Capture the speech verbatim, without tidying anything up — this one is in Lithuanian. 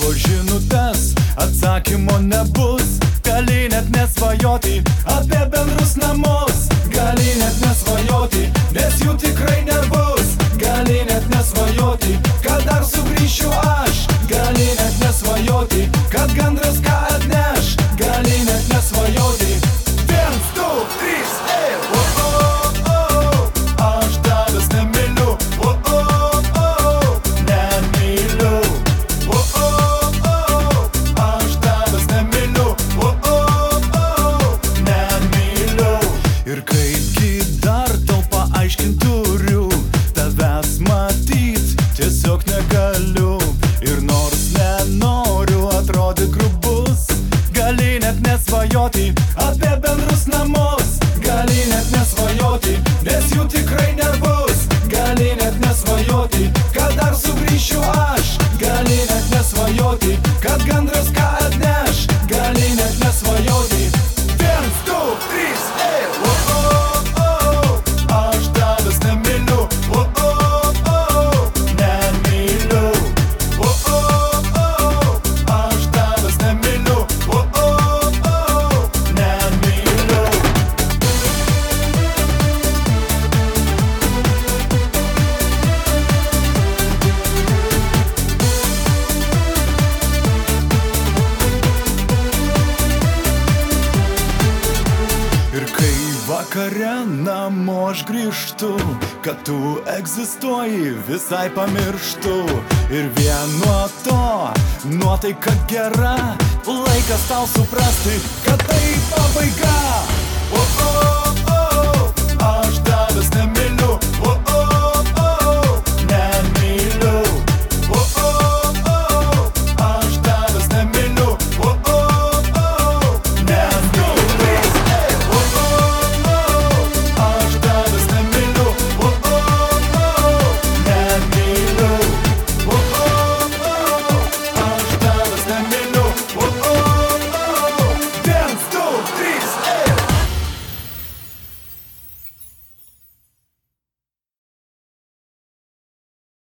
tavo žinutes atsakymo nebus. Gali net nesvajoti apie bendrus namus. Gali net nesvajoti, nes jų tikrai nebus. Gali net nesvajoti, kad dar sugrįšiu aš. Gali net nesvajoti, kad gandras ką atneš. Gali net nesvajoti. Viens, du, trys, ej, o, o, o, aš tavęs nemyliu, o, o, o, nemyliu, o, o, o, aš tavęs nemyliu, o, o, o, nemyliu. Ir kaipgi dar tau paaiškint turiu, tavęs matyt tiesiog negaliu. Ir nors nenoriu atrodyt grubus, gali net nesvajoti apie bendrus namus. Gali net nesvajoti, nes jų tikrai nebus. Gali net nesvajoti, kad dar sugrįšiu aš. Gali net nesvajoti, kad gandras ką atneš. Gali net nesvajoti. Viens, du, trys, ej, o, o, o, aš tavęs nemyliu, o, o, o, nemyliu, o, o, o, aš tavęs nemyliu, o, o, o, nemyliu. Ir kai vakare namo aš grįžtu, kad tu egzistuoji, visai pamirštu. Ir vien nuo to nuotaika gera, laikas tau suprasti, kad tai pabaiga. O, o, o, aš tavęs nemyliu,